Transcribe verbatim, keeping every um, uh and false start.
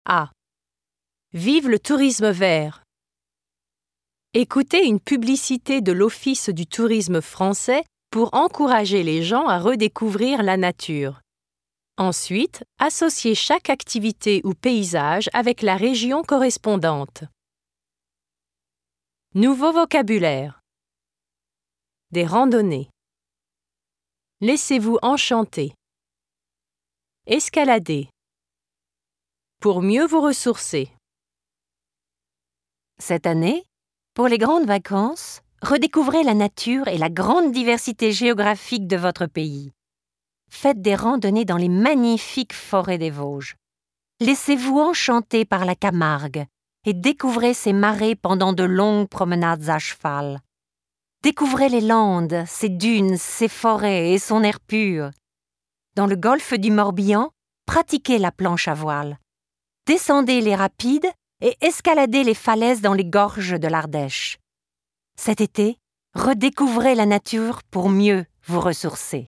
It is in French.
A. Vive le tourisme vert. Écoutez une publicité de l'Office du tourisme français pour encourager les gens à redécouvrir la nature. Ensuite, associez chaque activité ou paysage avec la région correspondante. Nouveau vocabulaire. Des randonnées. Laissez-vous enchanter. Escalader. Pour mieux vous ressourcer. Cette année, pour les grandes vacances, redécouvrez la nature et la grande diversité géographique de votre pays. Faites des randonnées dans les magnifiques forêts des Vosges. Laissez-vous enchanter par la Camargue et découvrez ses marais pendant de longues promenades à cheval. Découvrez les Landes, ses dunes, ses forêts et son air pur. Dans le golfe du Morbihan, pratiquez la planche à voile. Descendez les rapides et escaladez les falaises dans les gorges de l'Ardèche. Cet été, redécouvrez la nature pour mieux vous ressourcer.